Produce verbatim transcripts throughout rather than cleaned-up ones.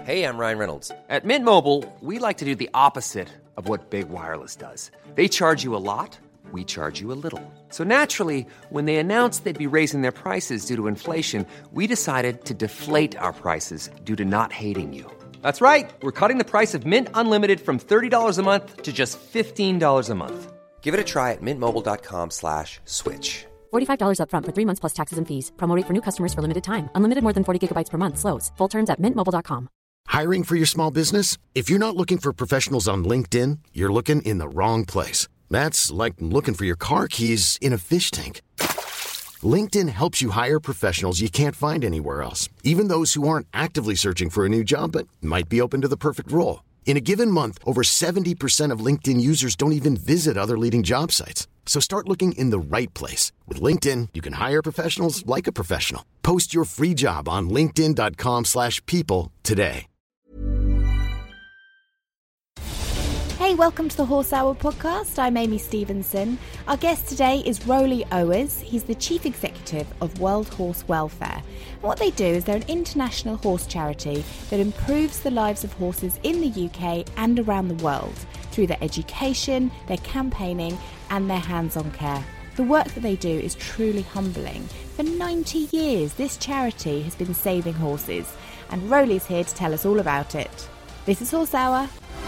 Hey, I'm Ryan Reynolds. At Mint Mobile, we like to do the opposite of what Big Wireless does. They charge you a lot, we charge you a little. So naturally, when they announced they'd be raising their prices due to inflation, we decided to deflate our prices due to not hating you. That's right. We're cutting the price of Mint Unlimited from thirty dollars a month to just fifteen dollars a month. Give it a try at mintmobile.com slash switch. forty-five dollars up front for three months plus taxes and fees. Promo rate for new customers for limited time. Unlimited more than forty gigabytes per month slows. Full terms at mint mobile dot com. Hiring for your small business? If you're not looking for professionals on LinkedIn, you're looking in the wrong place. That's like looking for your car keys in a fish tank. LinkedIn helps you hire professionals you can't find anywhere else, even those who aren't actively searching for a new job but might be open to the perfect role. In a given month, over seventy percent of LinkedIn users don't even visit other leading job sites. So start looking in the right place. With LinkedIn, you can hire professionals like a professional. Post your free job on linkedin.com slash people today. Hey, welcome to the Horse Hour podcast. I'm Amy Stevenson. Our guest today is Roly Owers. He's the Chief Executive of World Horse Welfare. And what they do is they're an international horse charity that improves the lives of horses in the U K and around the world through their education, their campaigning and their hands-on care. The work that they do is truly humbling. For ninety years, this charity has been saving horses, and Roly's here to tell us all about it. This is Horse Hour.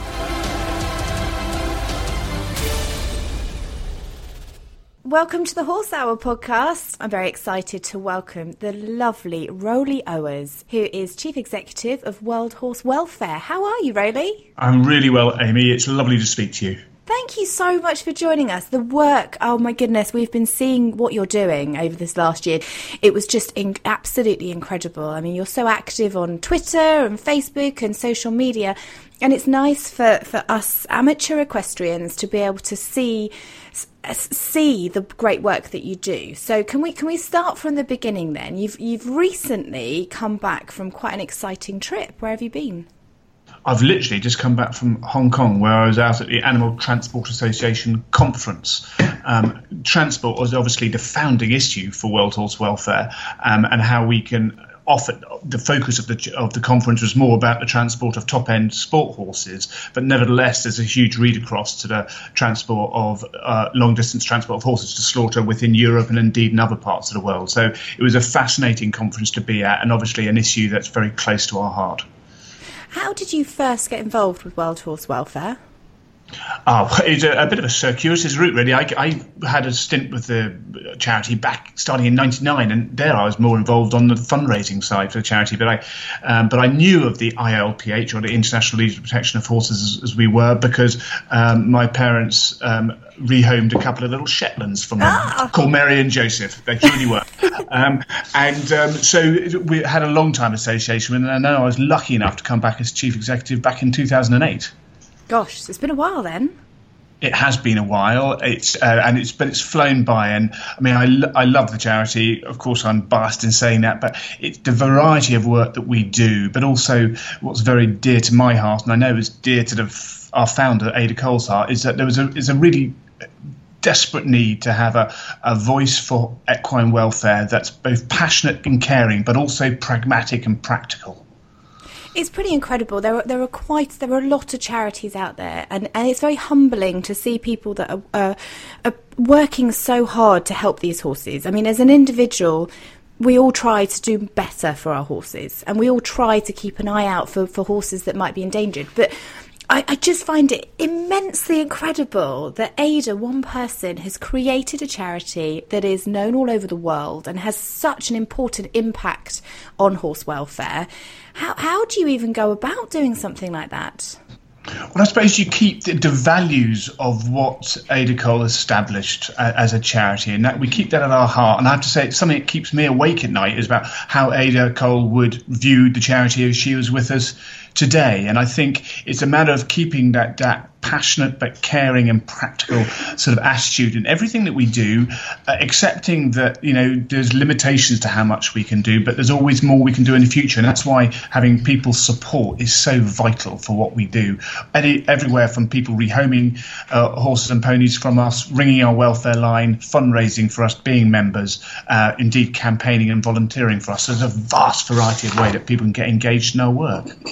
Welcome to the Horse Hour podcast. I'm very excited to welcome the lovely Roly Owers, who is Chief Executive of World Horse Welfare. How are you, Roly? I'm really well, Amy. It's lovely to speak to you. Thank you so much for joining us. The work, oh my goodness, we've been seeing what you're doing over this last year. It was just in, absolutely incredible. I mean, you're so active on Twitter and Facebook and social media, and it's nice for, for us amateur equestrians to be able to see see the great work that you do. So can we can we start from the beginning then? You've you've recently come back from quite an exciting trip. Where have you been? I've literally just come back from Hong Kong, where I was out at the Animal Transport Association conference. Um, transport was obviously the founding issue for World Horse Welfare, um, and how we can offer the focus of the of the conference was more about the transport of top end sport horses, but nevertheless there's a huge read across to the transport of uh, long distance transport of horses to slaughter within Europe and indeed in other parts of the world. So it was a fascinating conference to be at, and obviously an issue that's very close to our heart. How did you first get involved with World Horse Welfare? Oh, it's a, a bit of a circuitous route, really. I, I had a stint with the charity back starting in ninety-nine, and there I was more involved on the fundraising side for the charity. But I, um, but I knew of the I L P H, or the International League of Protection of Horses, as, as we were, because um, my parents um, rehomed a couple of little Shetlands from them, ah! called Mary and Joseph. They truly were. um, and um, so we had a long time association, and I know I was lucky enough to come back as chief executive back in two thousand eight. Gosh, it's been a while then. It has been a while. It's uh, and it's but it's flown by. And I mean, I, lo- I love the charity. Of course, I'm biased in saying that, but it's the variety of work that we do. But also, what's very dear to my heart, and I know is dear to the, our founder Ada Cole's heart, is that there was a is a really desperate need to have a, a voice for equine welfare that's both passionate and caring, but also pragmatic and practical. It's pretty incredible. There are there are quite there are a lot of charities out there, and, and it's very humbling to see people that are, uh, are working so hard to help these horses. I mean, as an individual, we all try to do better for our horses, and we all try to keep an eye out for, for horses that might be endangered. But I, I just find it immensely incredible that Ada, one person, has created a charity that is known all over the world and has such an important impact on horse welfare. How how do you even go about doing something like that? Well, I suppose you keep the, the values of what Ada Cole established uh, as a charity, and that we keep that at our heart. And I have to say, it's something that keeps me awake at night is about how Ada Cole would view the charity as she was with us today. And I think it's a matter of keeping that that passionate but caring and practical sort of attitude in everything that we do, uh, accepting that, you know, there's limitations to how much we can do, but there's always more we can do in the future. And that's why having people's support is so vital for what we do. Any, everywhere from people rehoming uh, horses and ponies from us, ringing our welfare line, fundraising for us, being members, uh, indeed campaigning and volunteering for us. There's a vast variety of way that people can get engaged in our work.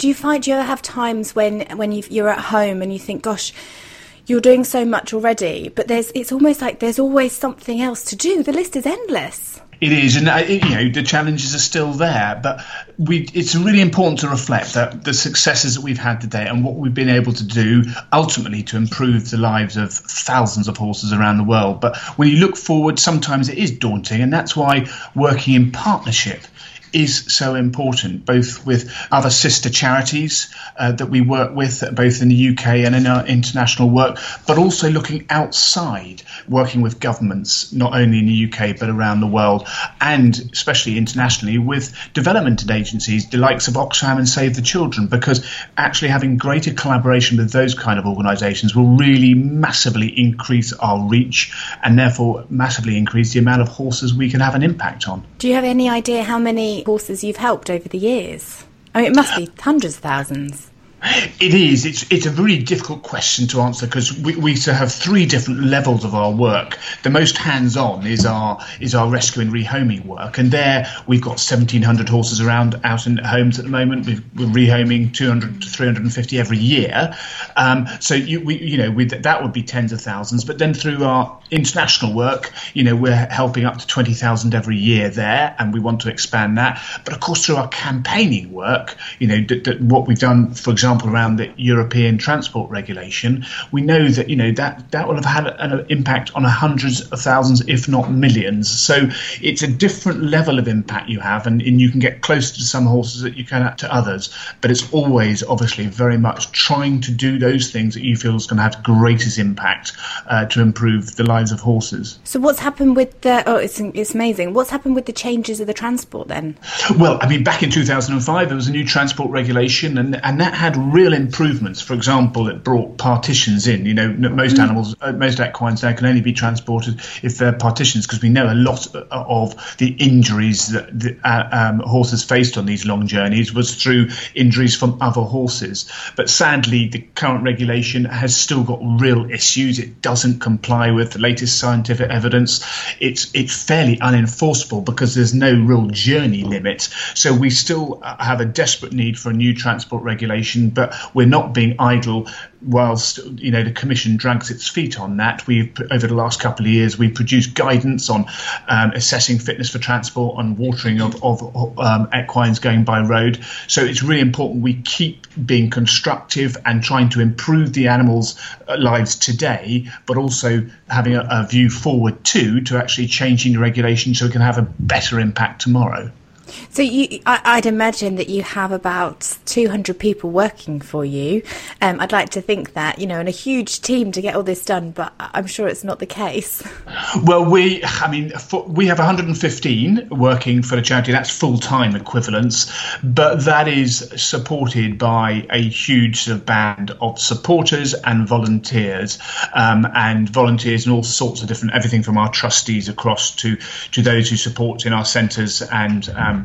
Do you find, do you ever have times when, when you've, you're at home and you think, gosh, you're doing so much already, but there's it's almost like there's always something else to do. The list is endless. It is, and uh, you know the challenges are still there, but we, it's really important to reflect that the successes that we've had today and what we've been able to do ultimately to improve the lives of thousands of horses around the world. But when you look forward, sometimes it is daunting, and that's why working in partnership is so important, both with other sister charities uh, that we work with, both in the U K and in our international work, but also looking outside, working with governments, not only in the U K, but around the world, and especially internationally with development agencies, the likes of Oxfam and Save the Children, because actually having greater collaboration with those kind of organisations will really massively increase our reach and therefore massively increase the amount of horses we can have an impact on. Do you have any idea how many horses you've helped over the years? I mean, it must be hundreds of thousands. It is. It's it's a really difficult question to answer because we, we sort of have three different levels of our work. The most hands-on is our is our rescue and rehoming work, and there we've got seventeen hundred horses around out in homes at the moment. We've, we're rehoming two hundred to three hundred fifty every year. Um, so you we you know with that would be tens of thousands. But then through our international work, you know we're helping up to twenty thousand every year there, and we want to expand that. But of course through our campaigning work, you know d- d- what we've done, for example, around the European transport regulation, we know that you know that that will have had an impact on hundreds of thousands, if not millions. So it's a different level of impact you have, and, and you can get closer to some horses that you can to others. But it's always, obviously, very much trying to do those things that you feel is going to have the greatest impact uh, to improve the lives of horses. So what's happened with the? Oh, it's it's amazing. What's happened with the changes of the transport then? Well, I mean, back in two thousand five, there was a new transport regulation, and and that had real improvements. For example, it brought partitions in. You know, most mm. animals, uh, most equines now can only be transported if they're partitions, because we know a lot of the injuries that the, uh, um, horses faced on these long journeys was through injuries from other horses. But sadly, the current regulation has still got real issues. It doesn't comply with the latest scientific evidence. It's it's fairly unenforceable because there's no real journey limit. So we still have a desperate need for a new transport regulation, but we're not being idle whilst you know the Commission drags its feet on that. We've over the last couple of years we've produced guidance on um, assessing fitness for transport, on watering of, of um, equines going by road. So it's really important we keep being constructive and trying to improve the animals' lives today, but also having a, a view forward too to actually changing the regulation so we can have a better impact tomorrow. So you, I, I'd imagine that you have about two hundred people working for you. Um, I'd like to think that, you know, and a huge team to get all this done, but I'm sure it's not the case. Well, we, I mean, for, we have one hundred fifteen working for the charity. That's full-time equivalents, but that is supported by a huge sort of band of supporters and volunteers, um, and volunteers in all sorts of different, everything from our trustees across to, to those who support in our centres and um,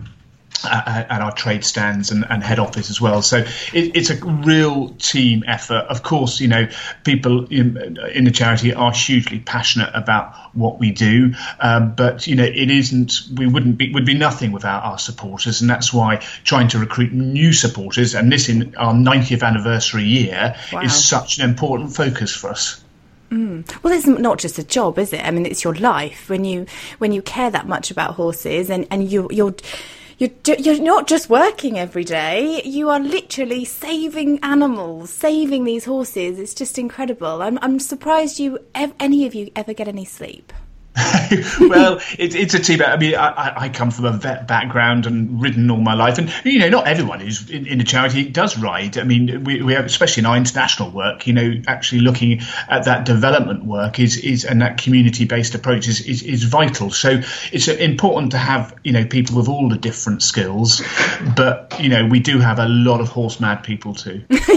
at our trade stands and, and head office as well. So it, it's a real team effort. Of course, you know, people in, in the charity are hugely passionate about what we do, um, but you know, it isn't. We wouldn't be would be nothing without our supporters, and that's why trying to recruit new supporters, and this in our ninetieth anniversary year, wow, is such an important focus for us. Mm. Well, it's not just a job, is it? I mean, it's your life. When you when you care that much about horses, and and you you're You're, you're not just working every day, you are literally saving animals, saving these horses. It's just incredible. I'm, I'm surprised you, ev- any of you ever get any sleep. Well, it, it's a team. I mean, I, I come from a vet background and ridden all my life, and you know, not everyone who's in, in the charity does ride. I mean, we, we have, especially in our international work, you know, actually looking at that development work is is and that community-based approach is, is is vital. So it's important to have you know people with all the different skills, but you know, we do have a lot of horse mad people too.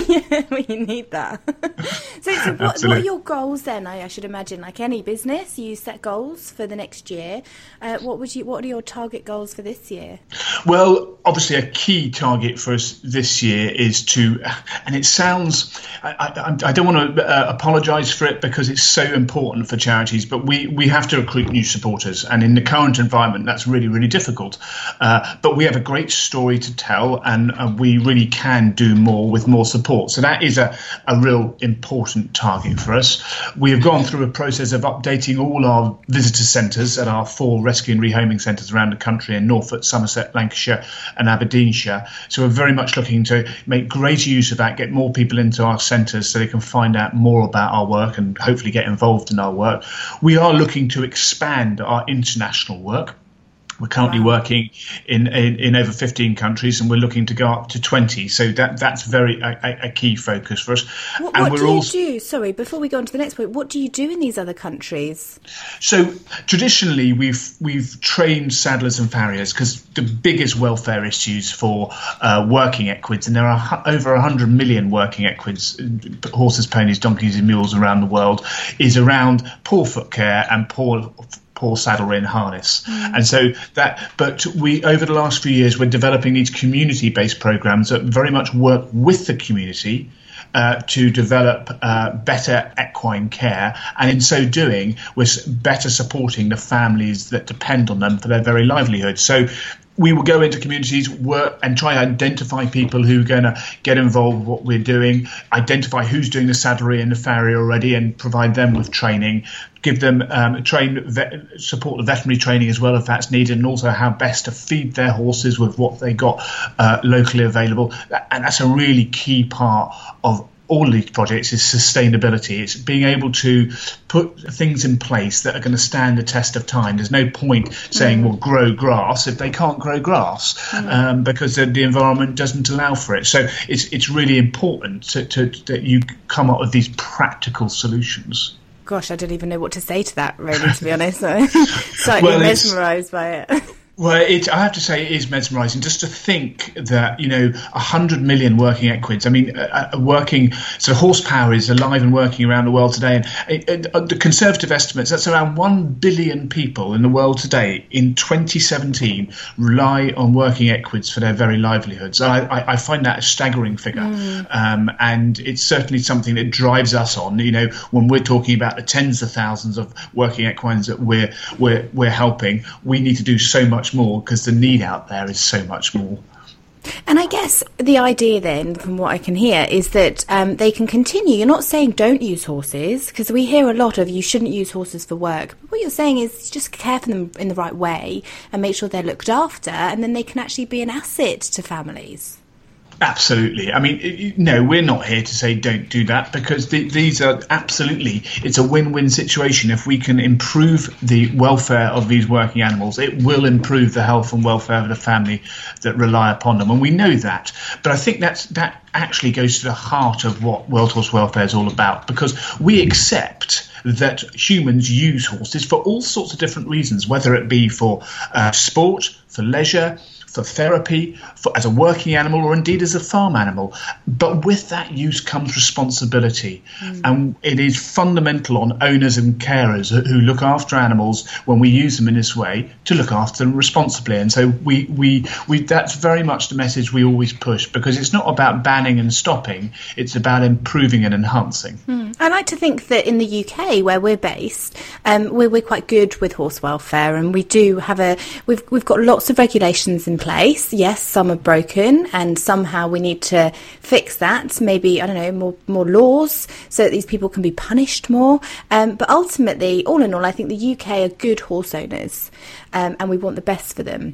Yeah, well, you need that. so, so what, what are your goals then? I, I should imagine, like any business, you set goals for the next year. Uh, what would you? What are your target goals for this year? Well, obviously, a key target for us this year is to, and it sounds, I, I, I don't want to uh, apologise for it because it's so important for charities, but we, we have to recruit new supporters, and in the current environment, that's really, really difficult. Uh, but we have a great story to tell, and uh, we really can do more with more support. So that is a, a real important target for us. We have gone through a process of updating all our visitor centres at our four rescue and rehoming centres around the country in Norfolk, Somerset, Lancashire and Aberdeenshire. So we're very much looking to make greater use of that, get more people into our centres so they can find out more about our work and hopefully get involved in our work. We are looking to expand our international work. We're currently wow. working in, in, in over fifteen countries, and we're looking to go up to twenty. So that that's very a, a key focus for us. What, and what we're do you also, do? Sorry, before we go on to the next point, what do you do in these other countries? So traditionally, we've we've trained saddlers and farriers because the biggest welfare issues for uh, working equids, and there are over one hundred million working equids, horses, ponies, donkeys, and mules around the world, is around poor foot care and poor. poor saddlery and harness. Mm. And so that, but we, over the last few years, we're developing these community-based programs that very much work with the community uh, to develop uh, better equine care. And in so doing, we're better supporting the families that depend on them for their very livelihood. So we will go into communities, work and try to identify people who are going to get involved with what we're doing, identify who's doing the saddlery and the farrier already and provide them with training, give them um, train, vet, support the veterinary training as well if that's needed, and also how best to feed their horses with what they got uh, locally available. And that's a really key part of all of these projects is sustainability. It's being able to put things in place that are going to stand the test of time. There's no point saying, mm. well, grow grass if they can't grow grass mm. um, because the, the environment doesn't allow for it. So it's it's really important to, to, that you come up with these practical solutions. Gosh, I don't even know what to say to that, really, to be honest. I'm slightly well, mesmerised by it. Well, it, I have to say it is mesmerising just to think that, you know, one hundred million working equids. I mean, uh, working, so horsepower is alive and working around the world today. And it, it, uh, the conservative estimates, that's around one billion people in the world today in twenty seventeen rely on working equids for their very livelihoods. I, I, I find that a staggering figure. Mm. Um, and it's certainly something that drives us on, you know, when we're talking about the tens of thousands of working equines that we're, we're, we're helping, we need to do so much more because the need out there is so much more. And I guess the idea then, from what I can hear, is that um, they can continue. You're not saying don't use horses, because we hear a lot of you shouldn't use horses for work. But what you're saying is just care for them in the right way and make sure they're looked after, and then they can actually be an asset to families. Absolutely. I mean, no, we're not here to say don't do that because the, these are absolutely, it's a win-win situation. If we can improve the welfare of these working animals, it will improve the health and welfare of the family that rely upon them. And we know that. But I think that's, that actually goes to the heart of what World Horse Welfare is all about, because we accept that humans use horses for all sorts of different reasons, whether it be for uh, sport, for leisure, for therapy, for, as a working animal, or indeed as a farm animal. But with that use comes responsibility. Mm. And it is fundamental on owners and carers who, who look after animals when we use them in this way to look after them responsibly. And so we, we, we that's very much the message we always push, because it's not about banning and stopping, it's about improving and enhancing. Mm. I like to think that in the U K, where we're based, um, we're, we're quite good with horse welfare, and we do have a, we've, we've got lots of regulations in place. Yes, some are broken, and somehow we need to fix that. Maybe, I don't know, more more laws so that these people can be punished more. Um, but ultimately, all in all, I think the U K are good horse owners, um, and we want the best for them.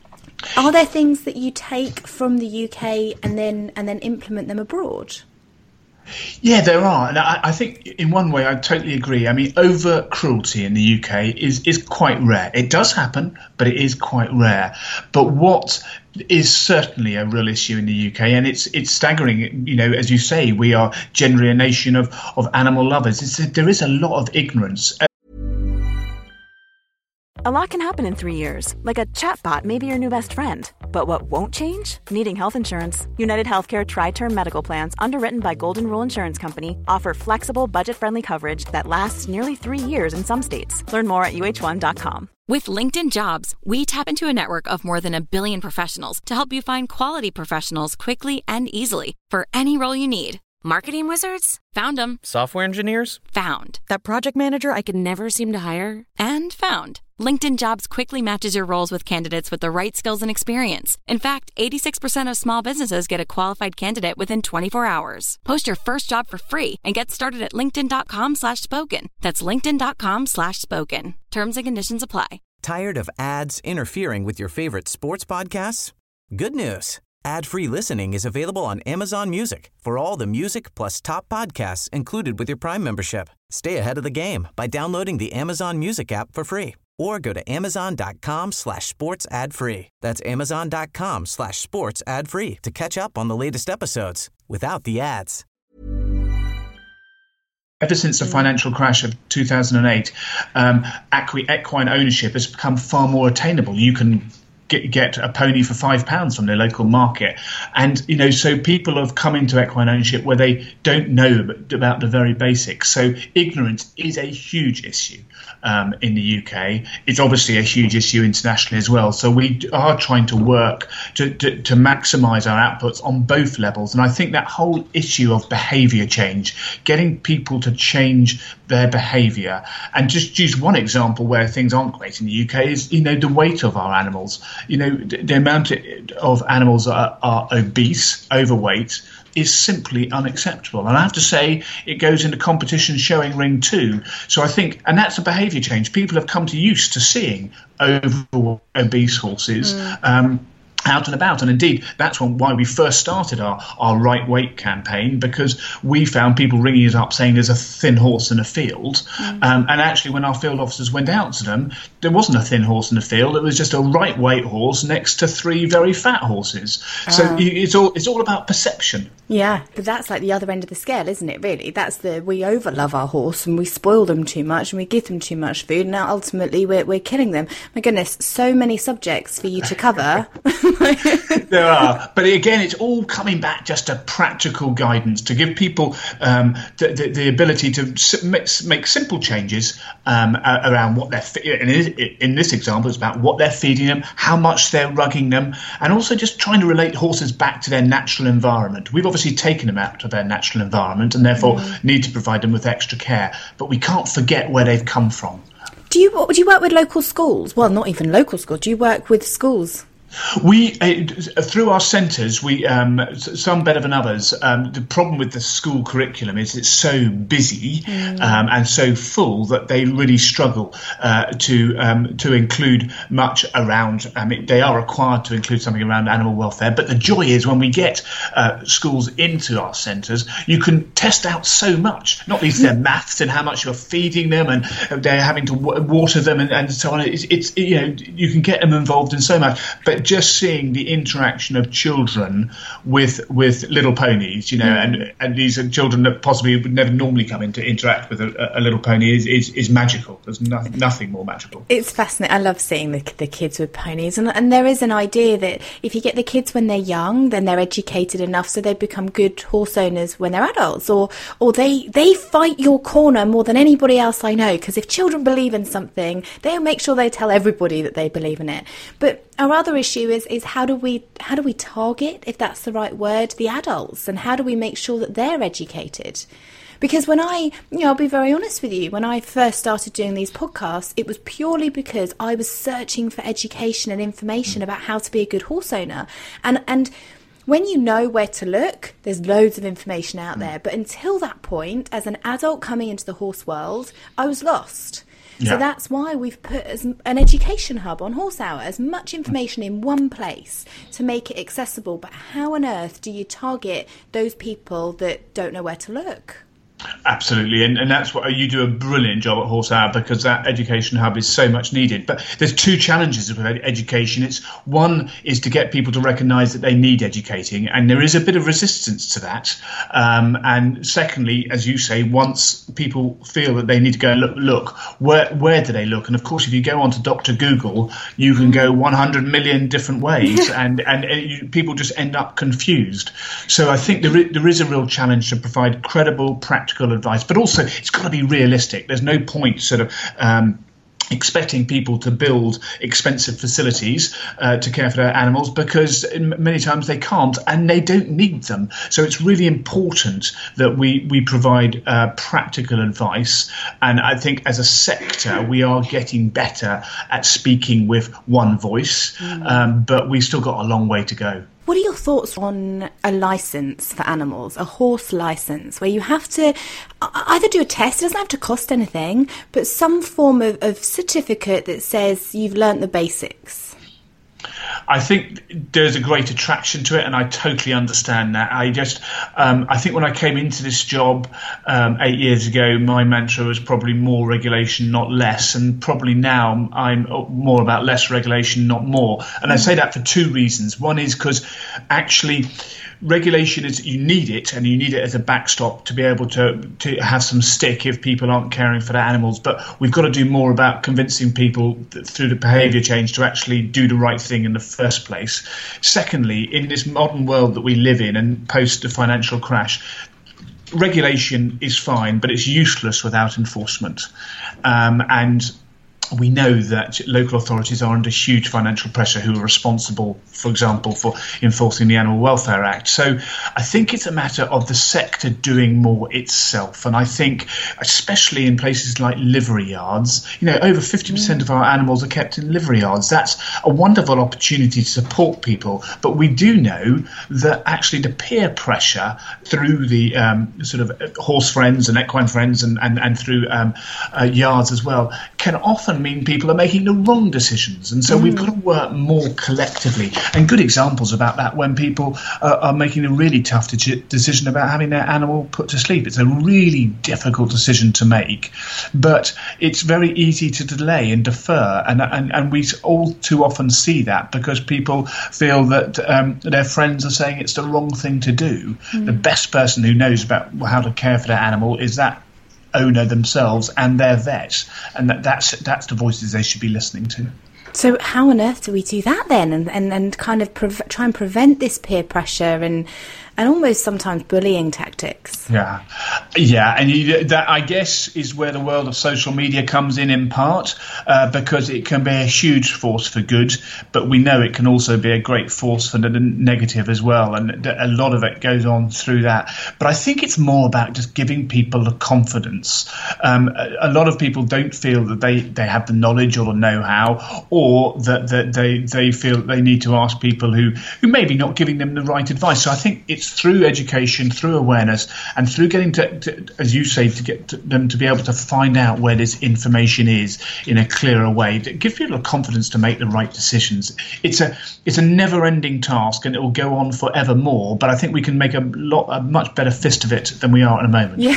Are there things that you take from the U K and then and then implement them abroad? Yeah, there are. And I, I think in one way I totally agree. I mean, over cruelty in the U K is, is quite rare. It does happen, but it is quite rare. But what is certainly a real issue in the U K, and it's it's staggering, you know, as you say, we are generally a nation of, of animal lovers. It's, there is a lot of ignorance. A lot can happen in three years, like a chatbot may be your new best friend. But what won't change? Needing health insurance. United Healthcare Tri-Term Medical Plans, underwritten by Golden Rule Insurance Company, offer flexible, budget-friendly coverage that lasts nearly three years in some states. Learn more at U H one dot com. With LinkedIn Jobs, we tap into a network of more than a billion professionals to help you find quality professionals quickly and easily for any role you need. Marketing wizards? Found them. Software engineers? Found. That project manager I could never seem to hire? And found. LinkedIn Jobs quickly matches your roles with candidates with the right skills and experience. In fact, eighty-six percent of small businesses get a qualified candidate within twenty-four hours. Post your first job for free and get started at linkedin.com slash spoken. That's linkedin.com slash spoken. Terms and conditions apply. Tired of ads interfering with your favorite sports podcasts? Good news. Ad-free listening is available on Amazon Music for all the music plus top podcasts included with your Prime membership. Stay ahead of the game by downloading the Amazon Music app for free or go to amazon.com slash sports ad free. That's amazon.com slash sports ad free to catch up on the latest episodes without the ads. Ever since the financial crash of two thousand eight, um, equi- equine ownership has become far more attainable. You can Get, get a pony for five pounds from their local market. And, you know, so people have come into equine ownership where they don't know about the very basics. So ignorance is a huge issue um, in the U K. It's obviously a huge issue internationally as well. So we are trying to work to, to, to maximise our outputs on both levels. And I think that whole issue of behaviour change, getting people to change their behaviour, and just use one example where things aren't great in the U K is, you know, the weight of our animals. You know, the amount of animals that are, are obese, overweight, is simply unacceptable. And I have to say, it goes into competition showing ring too. So I think, and that's a behaviour change. People have come to used to seeing over obese horses. Mm. Um, out and about. And indeed, that's why we first started our, our right weight campaign, because we found people ringing us up saying there's a thin horse in a field. Mm. Um, and actually, when our field officers went out to them, there wasn't a thin horse in the field. It was just a right weight horse next to three very fat horses. So uh. it's all it's all about perception. Yeah, but that's like the other end of the scale, isn't it, really? That's the, we overlove our horse and we spoil them too much and we give them too much food, and now ultimately we're, we're killing them. My goodness, so many subjects for you to cover. There are. But again, it's all coming back just to practical guidance, to give people um, the, the, the ability to make simple changes um, around what they're feeding. In this example, it's about what they're feeding them, how much they're rugging them, and also just trying to relate horses back to their natural environment. We've obviously taken them out of their natural environment and therefore mm. need to provide them with extra care. But we can't forget where they've come from. Do you, do you work with local schools? Well, not even local schools. Do you work with schools? We, uh, through our centres, we um, some better than others. Um, the problem with the school curriculum is it's so busy mm. um, and so full that they really struggle uh, to um, to include much around. I mean, they are required to include something around animal welfare. But the joy is when we get uh, schools into our centres, you can test out so much. Not least their maths and how much you're feeding them, and they're having to w- water them and, and so on. It's, it's you know you can get them involved in so much, but just seeing the interaction of children with with little ponies, you know, mm. and and these are children that possibly would never normally come in to interact with a, a little pony is, is, is magical. There's no, nothing more magical. It's fascinating. I love seeing the, the kids with ponies, and and there is an idea that if you get the kids when they're young, then they're educated enough so they become good horse owners when they're adults, or or they they fight your corner more than anybody else I know, because if children believe in something, they'll make sure they tell everybody that they believe in it. But our other issue is is how do we how do we target, if that's the right word, the adults, and how do we make sure that they're educated? Because when I, you know, I'll be very honest with you, when I first started doing these podcasts, it was purely because I was searching for education and information about how to be a good horse owner. And and when you know where to look, there's loads of information out there. But until that point, as an adult coming into the horse world, I was lost. So yeah. That's why we've put as an education hub on Horse Hour, as much information in one place to make it accessible. But how on earth do you target those people that don't know where to look? Absolutely, and, and that's what you do a brilliant job at Horse Hour, because that education hub is so much needed. But there's two challenges with education. It's one is to get people to recognise that they need educating, and there is a bit of resistance to that. Um, and secondly, as you say, once people feel that they need to go and look, look where where do they look? And of course, if you go onto Doctor Google, you can go one hundred million different ways, and and, and you, people just end up confused. So I think there is, there is a real challenge to provide credible, practical advice, but also it's got to be realistic. There's no point sort of um, expecting people to build expensive facilities uh, to care for their animals, because many times they can't and they don't need them. So it's really important that we we provide uh, practical advice. And I think as a sector, we are getting better at speaking with one voice, mm. um, but we've still got a long way to go. What are your thoughts on a licence for animals, a horse licence, where you have to either do a test, it doesn't have to cost anything, but some form of, of certificate that says you've learnt the basics? I think there's a great attraction to it, and I totally understand that. I just, um, I think when I came into this job um, eight years ago, my mantra was probably more regulation, not less. And probably now I'm more about less regulation, not more. And I say that for two reasons. One is because actually regulation is, you need it, and you need it as a backstop to be able to, to have some stick if people aren't caring for their animals. But we've got to do more about convincing people that through the behaviour change to actually do the right thing in the first place. Secondly, in this modern world that we live in and post the financial crash, regulation is fine, but it's useless without enforcement. Um, and we know that local authorities are under huge financial pressure who are responsible, for example, for enforcing the Animal Welfare Act. So I think it's a matter of the sector doing more itself. And I think especially in places like livery yards, you know, over fifty percent of our animals are kept in livery yards. That's a wonderful opportunity to support people. But we do know that actually the peer pressure through the um, sort of horse friends and equine friends and, and, and through um, uh, yards as well can often mean people are making the wrong decisions. And so mm. we've got to work more collectively. And good examples about that when people uh, are making a really tough de- decision about having their animal put to sleep. It's a really difficult decision to make, but it's very easy to delay and defer. And and, and we all too often see that because people feel that um, their friends are saying it's the wrong thing to do. Mm. The best person who knows about how to care for their animal is that owner themselves and their vet, and that, that's that's the voices they should be listening to. So how on earth do we do that then, and and, and kind of pre- try and prevent this peer pressure and and almost sometimes bullying tactics? Yeah, yeah, and you, that I guess is where the world of social media comes in in part, uh, because it can be a huge force for good, but we know it can also be a great force for the negative as well, and a lot of it goes on through that. But I think it's more about just giving people the confidence. Um, a, a lot of people don't feel that they, they have the knowledge or the know-how, or that, that they they feel that they need to ask people who, who maybe not giving them the right advice. So I think it's through education, through awareness, and through getting to, to as you say, to get to them to be able to find out where this information is in a clearer way, that gives people the confidence to make the right decisions. It's a it's a never-ending task, and it will go on forevermore. But I think we can make a lot, a much better fist of it than we are at the moment. Yeah.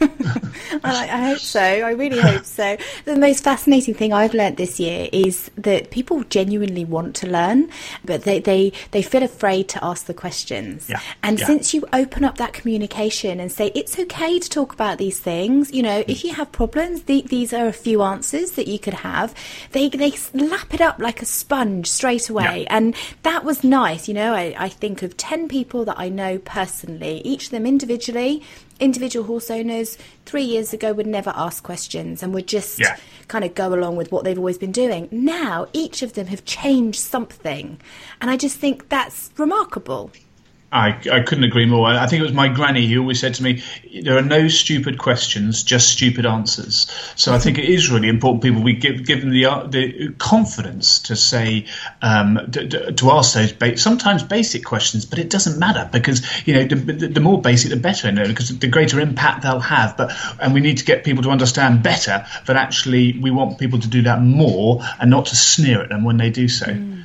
I, I hope so. I really hope so. The most fascinating thing I've learnt this year is that people genuinely want to learn, but they, they, they feel afraid to ask the questions. Yeah. And yeah. since you open up that communication and say it's okay to talk about these things, you know, mm. if you have problems, the, these are a few answers that you could have. They they lap it up like a sponge straight away. Yeah. And that was nice. You know, I, I think of ten people that I know personally, each of them individually. Individual horse owners three years ago would never ask questions and would just yeah. kind of go along with what they've always been doing. Now, each of them have changed something. And I just think that's remarkable. I, I couldn't agree more. I think it was my granny who always said to me, there are no stupid questions, just stupid answers. So I think it is really important people, we give, give them the the confidence to say, um, to, to ask those ba- sometimes basic questions, but it doesn't matter because, you know, the, the more basic, the better, you know, because the greater impact they'll have. But and we need to get people to understand better that actually we want people to do that more and not to sneer at them when they do so. Mm.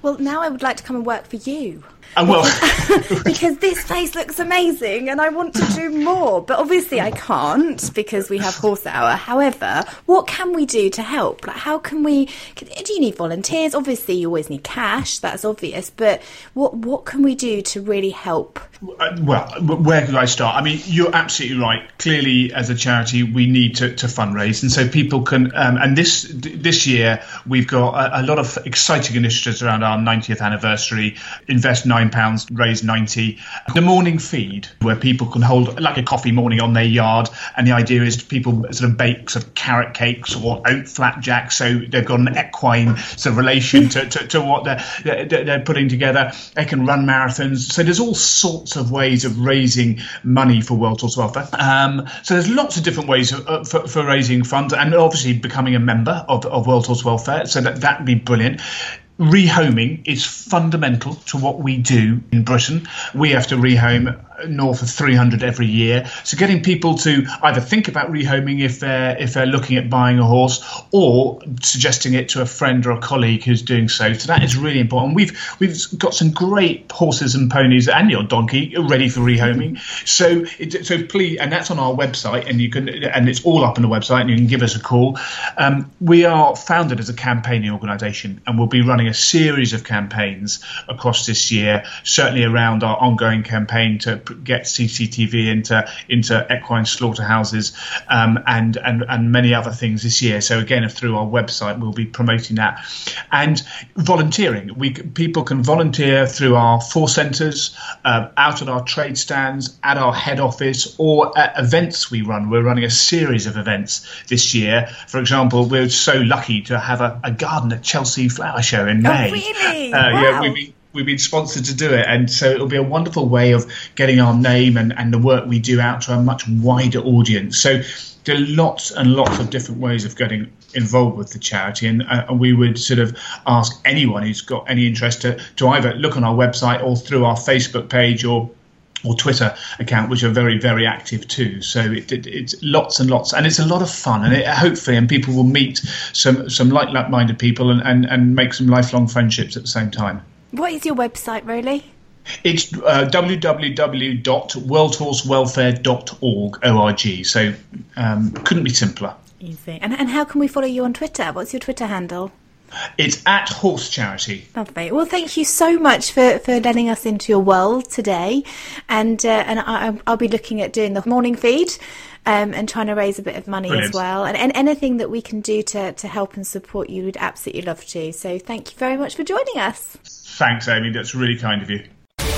Well, now I would like to come and work for you. Uh, well, because this place looks amazing and I want to do more. But obviously I can't because we have Horse Hour. However, what can we do to help? Like, how can we... Do you need volunteers? Obviously, you always need cash. That's obvious. But what what can we do to really help? Uh, well, where could I start? I mean, you're absolutely right. Clearly, as a charity, we need to, to fundraise. And so people can... Um, and this this year, we've got a, a lot of exciting initiatives around our ninetieth anniversary. Invest nine pounds, raise ninety. The morning feed, where people can hold like a coffee morning on their yard, and the idea is people sort of bake sort of carrot cakes or oat flapjack, so they've got an equine sort of relation to, to, to what they're, they're putting together. They can run marathons. So there's all sorts of ways of raising money for World Horse Welfare. Um, so there's lots of different ways of, uh, for, for raising funds, and obviously becoming a member of, of World Horse Welfare. So that that'd be brilliant. Rehoming is fundamental to what we do in Britain. We have to rehome north of three hundred every year. So getting people to either think about rehoming if they're if they're looking at buying a horse, or suggesting it to a friend or a colleague who's doing so. So that is really important. We've we've got some great horses and ponies and your donkey ready for rehoming. So it, so please, and that's on our website, and you can and it's all up on the website, and you can give us a call. Um, we are founded as a campaigning organisation, and we'll be running a series of campaigns across this year, certainly around our ongoing campaign to get C C T V into into equine slaughterhouses, um, and and and many other things this year. So again, through our website, we'll be promoting that. And volunteering, we people can volunteer through our four centres, uh, out at our trade stands, at our head office, or at events we run. We're running a series of events this year. For example, we're so lucky to have a, a garden at Chelsea Flower Show in May. Oh, really? Uh, wow. Yeah, we've been, we've been sponsored to do it, and so it'll be a wonderful way of getting our name and, and the work we do out to a much wider audience. So there are lots and lots of different ways of getting involved with the charity, and, uh, and we would sort of ask anyone who's got any interest to, to either look on our website or through our Facebook page or or Twitter account, which are very, very active too. So it, it, it's lots and lots, and it's a lot of fun, and it, hopefully, and people will meet some some like-minded people and, and, and make some lifelong friendships at the same time. What is your website, really? It's uh, w w w dot world horse welfare dot org, O R G. So um, couldn't be simpler. Easy. And, and how can we follow you on Twitter? What's your Twitter handle? It's at Horse Charity. Lovely. Well, thank you so much for, for letting us into your world today. And uh, and I, I'll be looking at doing the morning feed um, and trying to raise a bit of money Brilliant. As well. And, and anything that we can do to, to help and support you, we'd absolutely love to. So thank you very much for joining us. Thanks, Amy. That's really kind of you.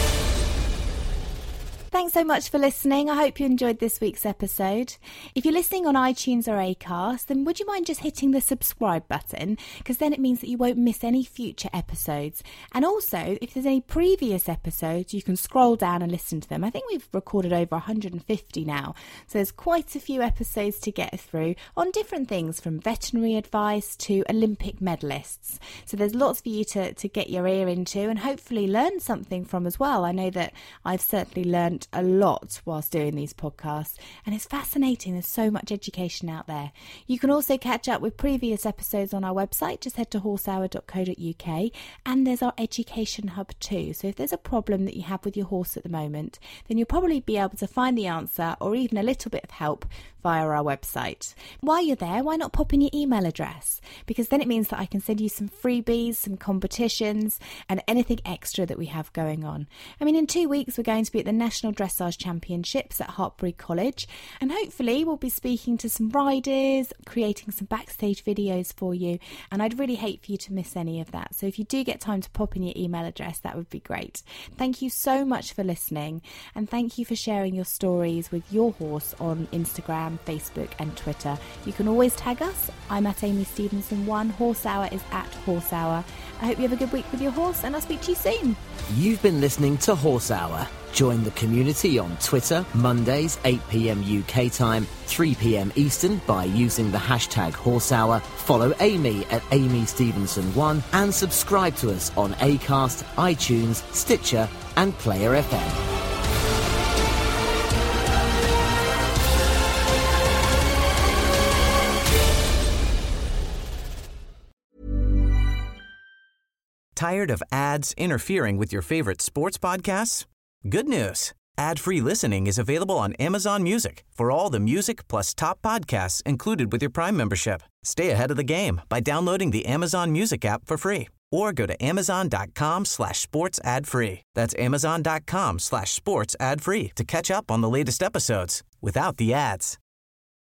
Thanks so much for listening. I hope you enjoyed this week's episode. If you're listening on iTunes or Acast, then would you mind just hitting the subscribe button? Because then it means that you won't miss any future episodes. And also, if there's any previous episodes, you can scroll down and listen to them. I think we've recorded over one hundred fifty now. So there's quite a few episodes to get through on different things, from veterinary advice to Olympic medalists. So there's lots for you to, to get your ear into and hopefully learn something from as well. I know that I've certainly learned a lot whilst doing these podcasts, and it's fascinating. There's so much education out there. You can also catch up with previous episodes on our website. Just head to horse hour dot co dot u k, and there's our education hub too. So if there's a problem that you have with your horse at the moment, then you'll probably be able to find the answer or even a little bit of help via our website. While you're there, why not pop in your email address? Because then it means that I can send you some freebies, some competitions, and anything extra that we have going on. I mean, in two weeks, we're going to be at the National Dressage Championships at Hartpury College, and hopefully we'll be speaking to some riders, creating some backstage videos for you, and I'd really hate for you to miss any of that. So if you do get time to pop in your email address, that would be great. Thank you so much for listening, and thank you for sharing your stories with your horse on Instagram, Facebook and Twitter. You can always tag us. I'm at Amy Stevenson one. Horse Hour is at Horse Hour. I hope you have a good week with your horse, and I'll speak to you soon. You've been listening to Horse Hour. Join the community on Twitter, Mondays, eight p m U K time, three p m Eastern, by using the hashtag Horse Hour. Follow Amy at Amy Stevenson one, and subscribe to us on Acast, iTunes, Stitcher and Player F M. Tired of ads interfering with your favorite sports podcasts? Good news. Ad-free listening is available on Amazon Music for all the music plus top podcasts included with your Prime membership. Stay ahead of the game by downloading the Amazon Music app for free or go to amazon.com slash sports ad free. That's amazon.com slash sports ad free to catch up on the latest episodes without the ads.